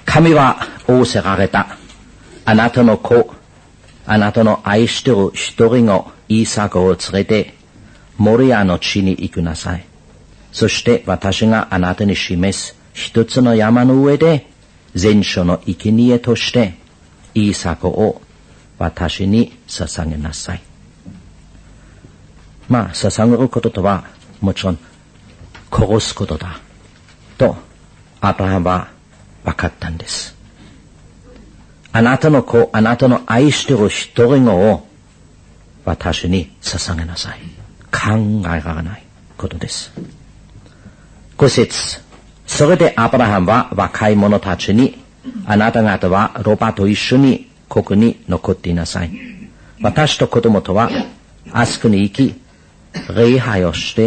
神は仰せられた。あなたの子、あなたの愛している一人のイサクを連れて、モリアの地に行きなさい。そして私があなたに示す一つの山の上で、全書の生贄として、イサクを私に捧げなさい。捧げることとは、もちろん、殺すことだ。と、アブラハムは分かったんです。あなたの子、あなたの愛している一人のを私に捧げなさい。考えられないことです。5節。それでアブラハムは若い者たちに、あなた方はロバと一緒にここに残っていなさい。私と子供とはあそこに行き、礼拝をして、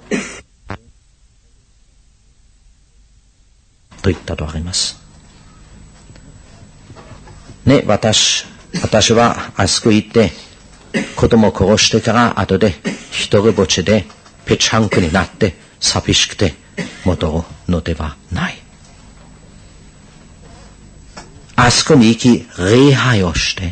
と言ったとあります。ね、私はあそこ行って、子供を殺してから後で一人ぼっちでぺちゃんこになって寂しくて戻るのではない。あそこに行き礼拝をして、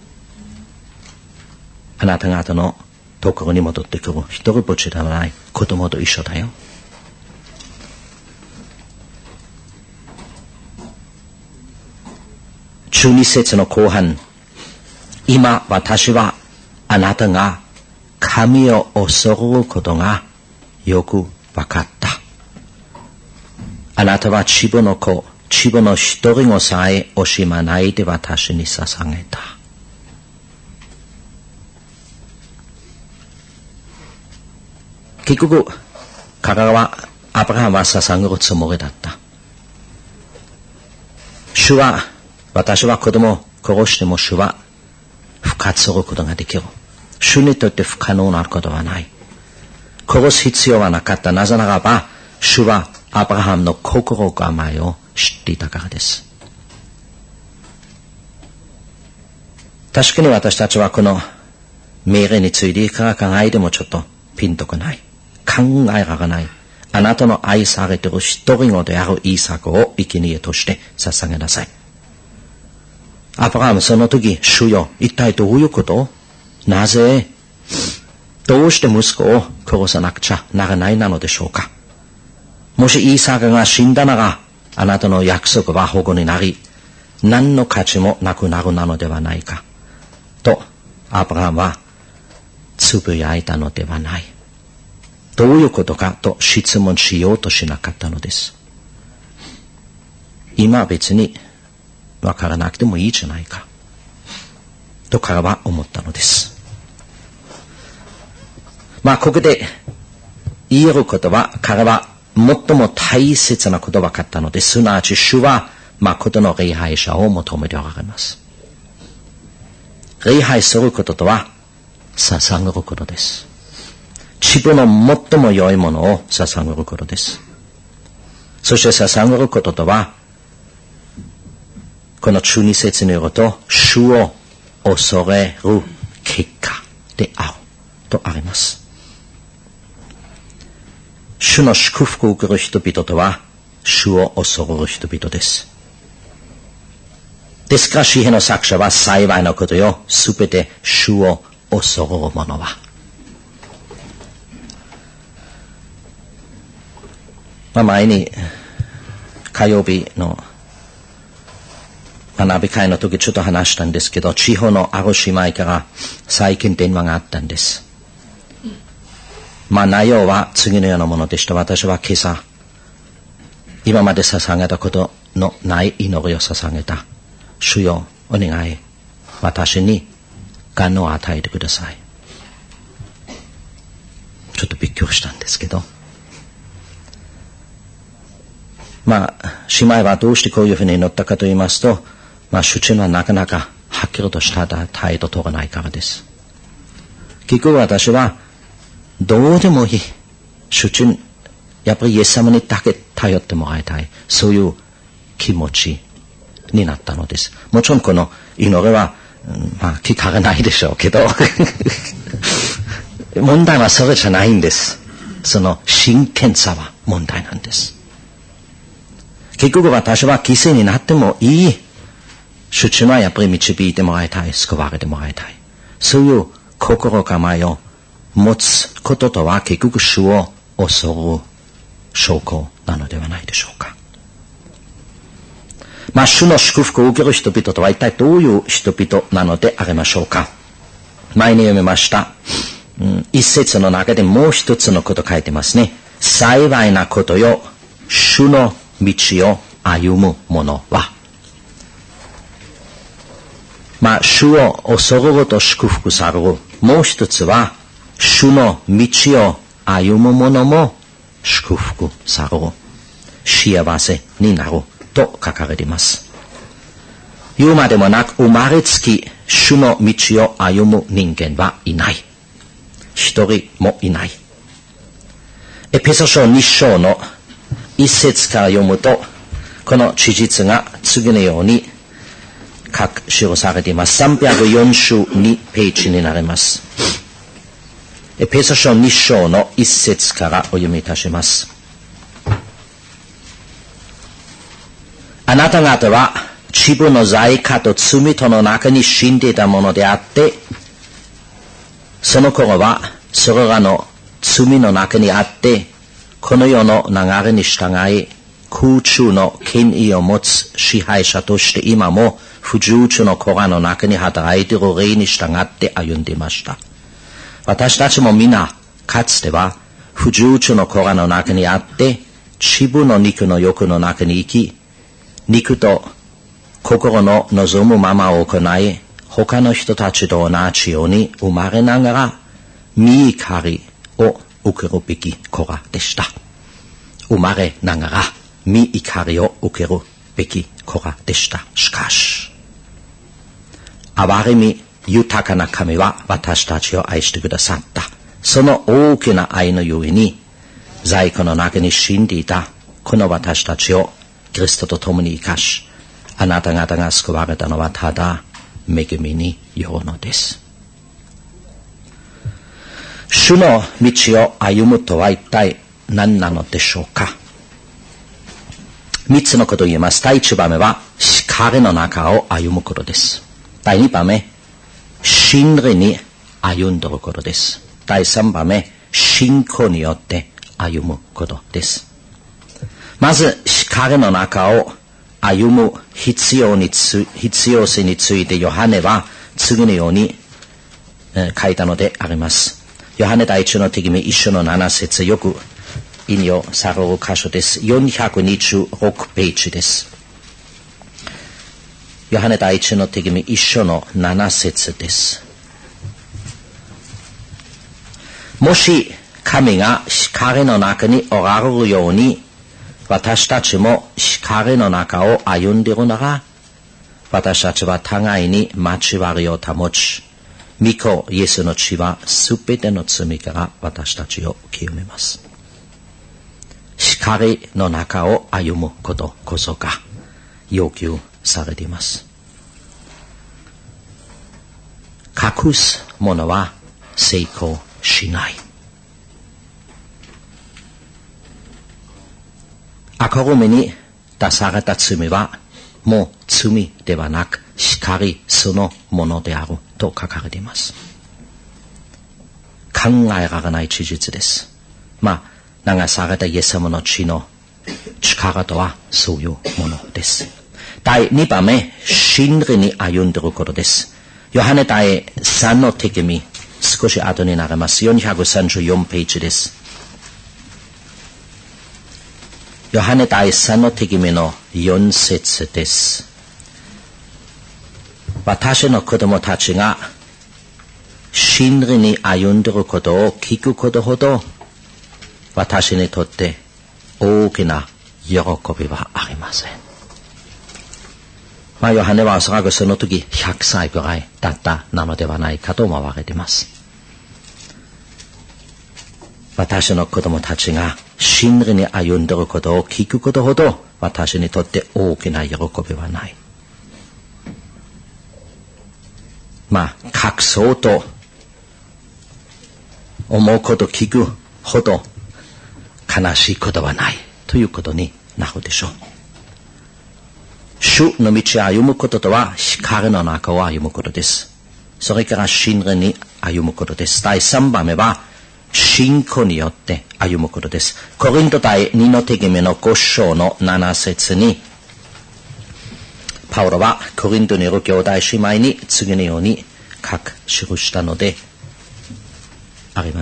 あなた方のところに戻ってくる一人ぼっちではない子供と一緒だよ。12節の後半、今私はあなたが神を恐ることがよくわかった。あなたは千母の子、千母の一人をさえ惜しまないで私に捧げた。結局、彼はアブラハムは捧げるつもりだった。主は、私は子供を殺しても主は復活することができる。主にとって不可能なことはない。殺す必要はなかった。なぜならば、主はアブラハムの心構えを知っていたからです。確かに私たちはこの命令についていくら考えてもちょっとピンとこない。考えられない。あなたの愛されている一人子であるイサクを生贄として捧げなさい。アブラハムその時、主よ、一体どういうこと？なぜ、どうして息子を殺さなくちゃならないなのでしょうか？もしイサクが死んだなら、あなたの約束は保護になり、何の価値もなくなるなのではないか。と、アブラハムはつぶやいたのではない。どういうことかと質問しようとしなかったのです。今別にわからなくてもいいじゃないか。と彼は思ったのです。ここで言えることは、彼は最も大切なことが分かったのです。すなわち主は誠の礼拝者を求めておられます。礼拝することとは捧げることです。自分の最も良いものを捧げることです。そして捧げることとは、この12節によると、主を恐れる結果であるとあります。主の祝福を受ける人々とは、主を恐れる人々です。ですから詩篇の作者は幸いなことよ、すべて主を恐れる者は。前に火曜日の学び会の時ちょっと話したんですけど、地方のある姉妹から最近電話があったんです。内容は次のようなものでした。私は今朝、今まで捧げたことのない祈りを捧げた。主よ、お願い、私に癌を与えてください。ちょっとびっくりしたんですけど、姉妹はどうしてこういうふうに祈ったかと言いますと、主人はなかなかはっきりとした態度を取らないからです。結局私はどうでもいい。主人、やっぱりイエス様にだけ頼ってもらいたい。そういう気持ちになったのです。もちろんこの祈りは、聞かれないでしょうけど、問題はそれじゃないんです。その真剣さは問題なんです。 結局私は犠牲になってもいい。主人はやっぱり導いてもらいたい。救われてもらいたい。そういう心構えを持つこととは結局主を恐る証拠なのではないでしょうか。主の祝福を受ける人々とは一体どういう人々なのでありましょうか。前に読みました。一節の中でもう一つのこと書いてますね。幸いなことよ、主の道を歩む者は。主を恐ること祝福される。もう一つは、主の道を歩む者も祝福される。幸せになると書かれています。言うまでもなく、生まれつき主の道を歩む人間はいない。一人もいない。エペソ書2章の一節から読むと、この事実が次のように記されています。342ページになります。エペソ書2章の一節からお読みいたします。あなた方は自分の罪過と罪との中に死んでいたものであって、その頃はそれらの罪の中にあって、この世の流れに従い、空中の権威を持つ支配者として今も不従順の子らの中に働いている霊に従って歩んでいました。私たちも皆、かつては不従順の子らの中にあって、自分の肉の欲の中に生き、肉と心の望むままを行い、他の人たちと同じように生まれながら、見怒りを受けるべき子らでした。生まれながら、見怒りを受けるべき子らでした。しかし、憐れみ豊かな神は私たちを愛してくださった。その大きな愛のゆえに、罪過の中に死んでいたこの私たちをキリストと共に生かし、あなた方が救われたのはただ恵みによるのです。主の道を歩むとは一体何なのでしょうか。三つのことを言います。第一番目は光の中を歩むことです。第二番目、真理に歩んでいることです。第三番目、信仰によって歩むことです。まず光の中を歩む必要性についてヨハネは次のように書いたのであります。ヨハネ第一の手紙1章の7節、よく引用される箇所です。426ページです。ヨハネ第一の手紙1章の7節です。もし神が光の中におられるように、私たちも光の中を歩んでいるなら、私たちは互いに交わりを保ち、御子イエスの血はすべての罪から私たちを清めます。光の中を歩むことこそが要求されています。隠すものは成功しない。明るみに出された罪はもう罪ではなく光そのものであると書かれています。考えられない事実です。流されたイエス様の血の力とはそういうものです。第2番目、真理に歩んでいることです。ヨハネ第3の手紙、少し後になります。434ページです。ヨハネ第3の手紙の4節です。私の子供たちが真理に歩んでいることを聞くことほど私にとって大きな喜びはありません。ヨハネはおそらくその時100歳くらいだったなのではないかと思われています。私の子供たちが真理に歩んでいることを聞くことほど私にとって大きな喜びはない。隠そうと思うこと聞くほど悲しいことはないということになるでしょう。 主の道を歩むこととは光の中を歩むことです。それから信頼に歩むことです。第3番目は信仰によって歩むことです。コリント第2の手紙の5章の7節にパウロはコリントにいる兄弟姉妹に次のように書き記したのであります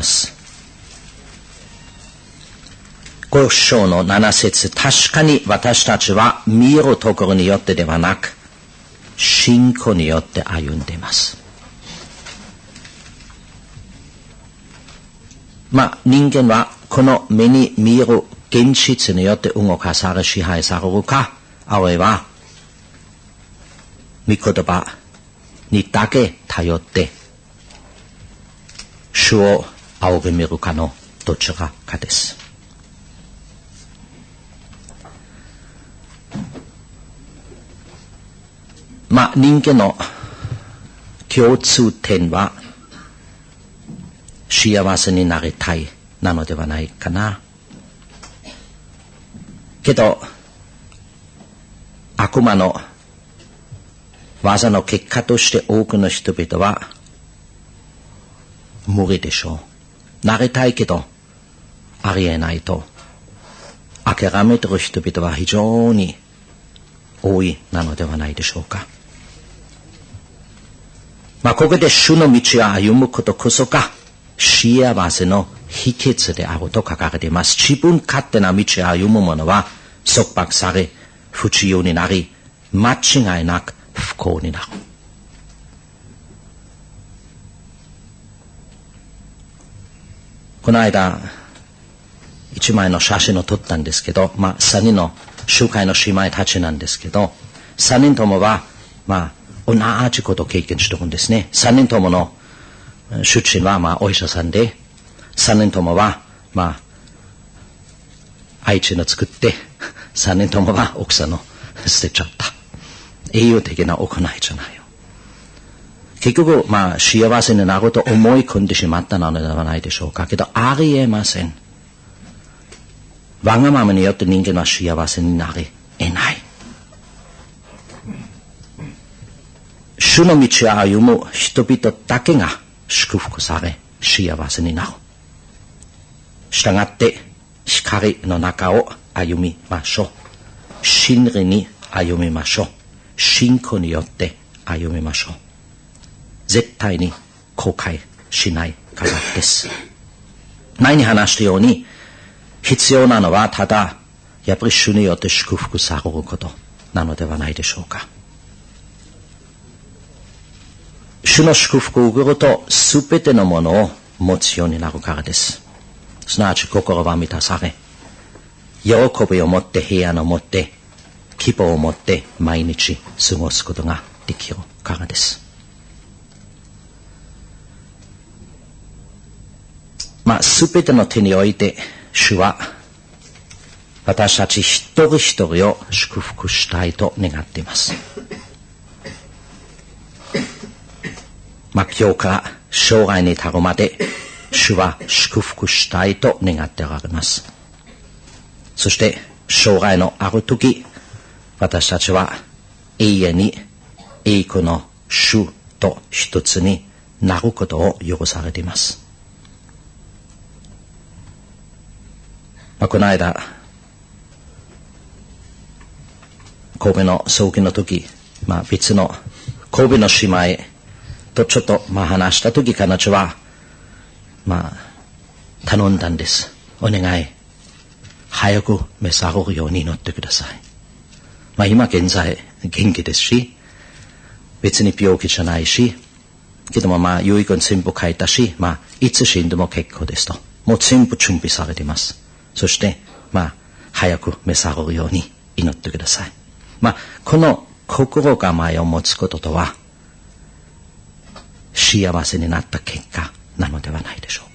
。5章の7節、確かに私たちは見えるところによってではなく信仰によって歩んでいます。人間はこの目に見える現実によって動かされ支配されるか、あるいは御言葉にだけ頼って主を仰ぎ見るかのどちらかです。人間の共通点は幸せになりたいなのではないかな。けど悪魔の技の結果として多くの人々は無理でしょう。なりたいけどありえないと諦めている人々は非常に多いなのではないでしょうか。ここで主の道を歩むことこそが幸せの秘訣であると書かれています。自分勝手な道を歩む者は束縛され不自由になり間違いなく不幸になる。この間一枚の写真を撮ったんですけど、3人の集会の姉妹たちなんですけど、3人ともは同じことを経験してるんですね。3人ともの出身はお医者さんで、3人ともは愛知の作って、3人ともは奥さんの捨てちゃった。栄養的な行いじゃないよ。結局幸せになると思い込んでしまったのではないでしょうか。けどありえません。わがままによって人間は幸せになり得ない。主の道を歩む人々だけが祝福され幸せになる。したがって光の中を歩みましょう。真理に歩みましょう。信仰によって歩みましょう。絶対に後悔しないからです。前に話したように必要なのはただやっぱり主によって祝福されることなのではないでしょうか。主の祝福を受けるとすべてのものを持つようになるからです。すなわち心は満たされ、喜びを持って平安を持って希望を持って毎日過ごすことができるからです。すべての手において主は私たち一人一人を祝福したいと願っています。今日から将来に至るまで主は祝福したいと願っておられます。そして将来のある時、私たちは永遠に栄光の主と一つになることを許されています。この間神戸の葬儀の時、別の神戸の姉妹とちょっと話した時、彼女は頼んだんです。お願い早く召されるように祈ってください。今現在元気ですし、別に病気じゃないし、けども遺言全部書いたし、いつ死んでも結構ですと、もう全部準備されています。そして早く召されるように祈ってください。この心構えを持つこととは幸せになった結果なのではないでしょうか。